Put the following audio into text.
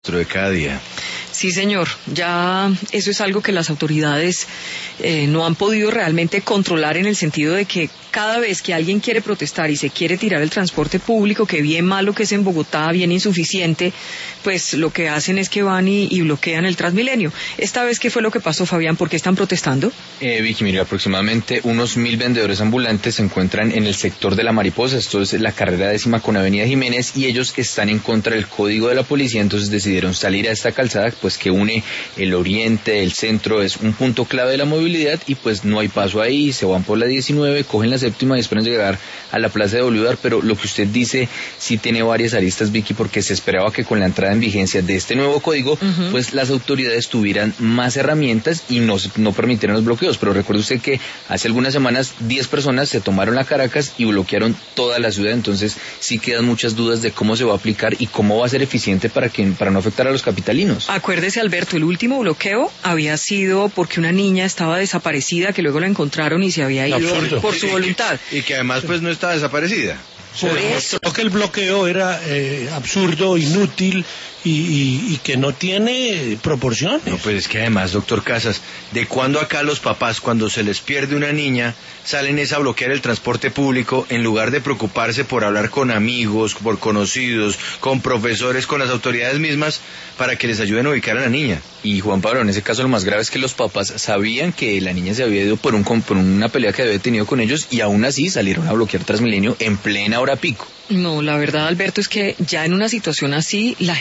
De cada día. Sí, señor. Ya eso es algo que las autoridades no han podido realmente controlar, en el sentido de que cada vez que alguien quiere protestar y se quiere tirar el transporte público, que bien malo que es en Bogotá, bien insuficiente, pues lo que hacen es que van y bloquean el Transmilenio. Esta vez, ¿qué fue lo que pasó, Fabián? ¿Por qué están protestando? Vicky, mira, aproximadamente unos 1.000 vendedores ambulantes se encuentran en el sector de La Mariposa, esto es la carrera 10ª con Avenida Jiménez, y ellos están en contra del código de la policía, entonces decidieron salir a esta calzada, pues que une el oriente, el centro, es un punto clave de la movilidad, y pues no hay paso ahí, se van por la 19, cogen la 7ª y esperan llegar a la Plaza de Bolívar. Pero lo que usted dice sí tiene varias aristas, Vicky, porque se esperaba que con la entrada en vigencia de este nuevo código, pues las autoridades tuvieran más herramientas y no permitieran los bloqueos. Pero recuerde usted que hace algunas semanas 10 personas se tomaron la Caracas y bloquearon toda la ciudad, entonces sí quedan muchas dudas de cómo se va a aplicar y cómo va a ser eficiente para no afectar a los capitalinos. Acuérdese, Alberto, el último bloqueo había sido porque una niña estaba desaparecida, que luego la encontraron y se había ido por su voluntad. Y que además pues no está desaparecida. Por eso. Creo que el bloqueo era absurdo, inútil y que no tiene proporciones. No, pues es que además, doctor Casas, ¿de cuándo acá los papás, cuando se les pierde una niña, salen a bloquear el transporte público en lugar de preocuparse por hablar con amigos, por conocidos, con profesores, con las autoridades mismas, para que les ayuden a ubicar a la niña? Y Juan Pablo, en ese caso lo más grave es que los papás sabían que la niña se había ido por una pelea que había tenido con ellos, y aún así salieron a bloquear Transmilenio en plena hora pico. No, la verdad, Alberto, es que ya en una situación así, la